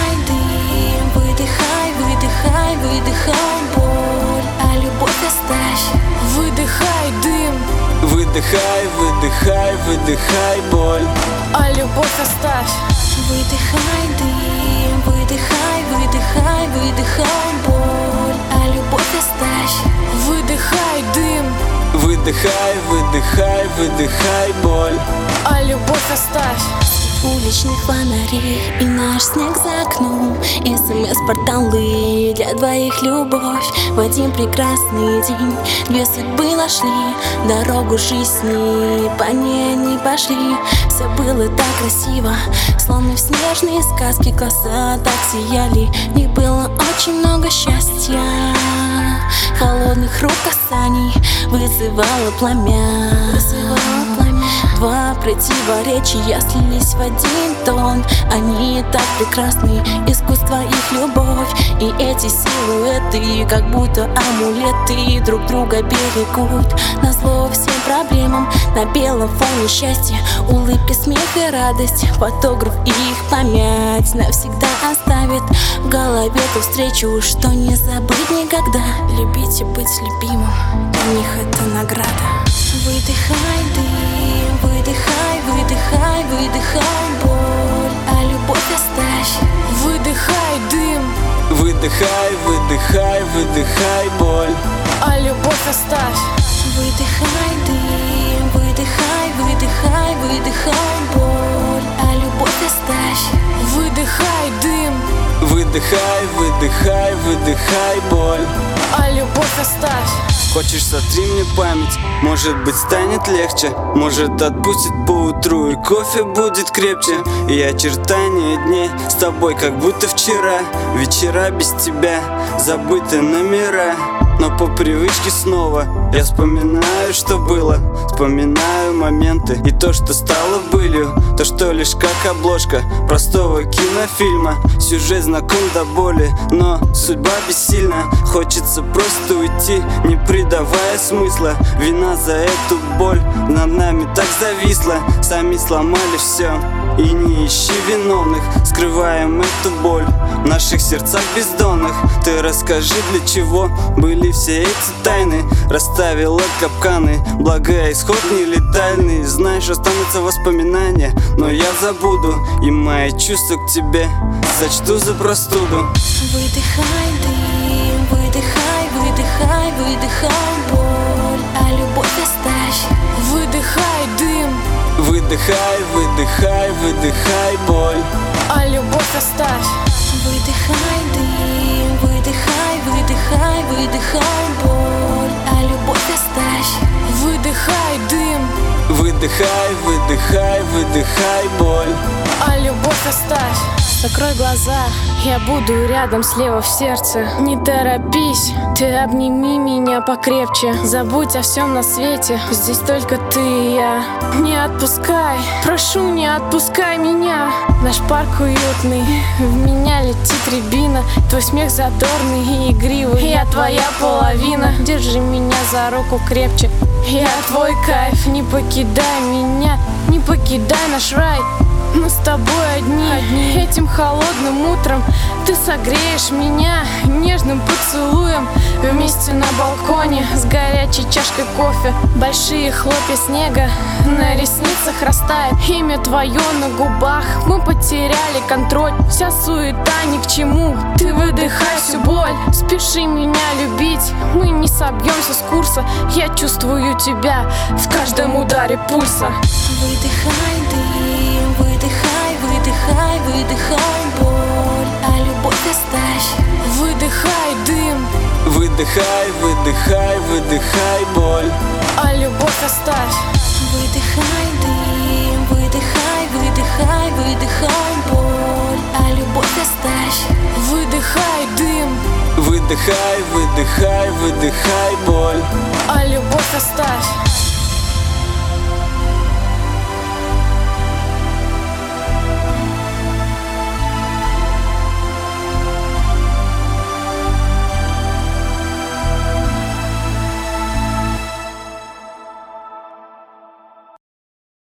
Выдыхай дым, выдыхай, выдыхай, выдыхай боль, а любовь оставь. Выдыхай дым, выдыхай, выдыхай, выдыхай боль, а любовь оставь. Выдыхай дым, выдыхай, выдыхай, выдыхай боль, а любовь оставь. Выдыхай дым, выдыхай, выдыхай, выдыхай боль, а любовь оставь. Уличных фонарей и наш снег за окном, СМС-порталы для двоих любовь. В один прекрасный день две судьбы нашли дорогу жизни, по ней они пошли. Все было так красиво, словно в снежные сказки. Глаза так сияли, в них было очень много счастья. Холодных рук касаний вызывало пламя. Два противоречия слились в один тон. Они так прекрасны, искусство их любовь. И эти силуэты, как будто амулеты, друг друга берегут назло всем проблемам. На белом фоне счастья, улыбки, смех и радость. Фотограф их память навсегда оставит в голове ту встречу, что не забыть никогда. Любить и быть любимым, для них это награда. Выдыхай дым, выдыхай, выдыхай, выдыхай боль, а любовь оставь. Выдыхай дым, выдыхай, выдыхай, выдыхай боль, а любовь оставь. Выдыхай дым, выдыхай, выдыхай, выдыхай боль, а любовь оставь. Выдыхай дым, выдыхай, выдыхай, выдыхай боль, а любовь оставь. Хочешь, сотри мне память, может быть станет легче. Может отпустит поутру и кофе будет крепче. И очертания дней с тобой, как будто вчера. Вечера без тебя, забыты номера. Но по привычке снова я вспоминаю, что было. Вспоминаю моменты и то, что стало былью. То, что лишь как обложка простого кинофильма. Сюжет знаком до боли, но судьба бессильна. Хочется просто уйти, не придавая смысла. Вина за эту боль над нами так зависла. Сами сломали все и не ищи виновных. Скрываем эту боль в наших сердцах бездонных. Ты расскажи, для чего были все эти тайны. Расставила капканы, благо исход не летальный. Знаешь, останутся воспоминания, но я забуду. И мои чувства к тебе сочту за простуду. Выдыхай дым, выдыхай, выдыхай, выдыхай боль, а любовь оставь. Выдыхай дым, выдыхай, выдыхай, выдыхай боль, а любовь оставь. Выдыхай дым, выдыхай, выдыхай, выдыхай боль, а любовь оставь. Выдыхай дым, выдыхай, выдыхай, выдыхай боль, а любовь оставь. Закрой глаза, я буду рядом слева в сердце. Не торопись, ты обними меня покрепче. Забудь о всем на свете, здесь только ты и я. Не отпускай, прошу, не отпускай меня. Наш парк уютный, в меня летит рябина. Твой смех задорный и игривый, я твоя половина. Держи меня за руку крепче, я твой кайф. Не покидай меня, не покидай наш рай. Мы с тобой одни. Этим холодным утром ты согреешь меня нежным поцелуем. Вместе на балконе с горячей чашкой кофе. Большие хлопья снега на ресницах растает. Имя твое на губах, мы потеряли контроль. Вся суета ни к чему, ты выдыхай всю боль. Спеши меня любить, мы не собьемся с курса. Я чувствую тебя в каждом ударе пульса. Выдыхай дым, выдыхай, выдыхай, выдыхай боль, а любовь оставь. Выдыхай дым, выдыхай, выдыхай, выдыхай боль, а любовь оставь. Выдыхай дым, выдыхай, выдыхай, выдыхай боль, а любовь оставь. Выдыхай дым, выдыхай, выдыхай, выдыхай боль, а любовь оставь.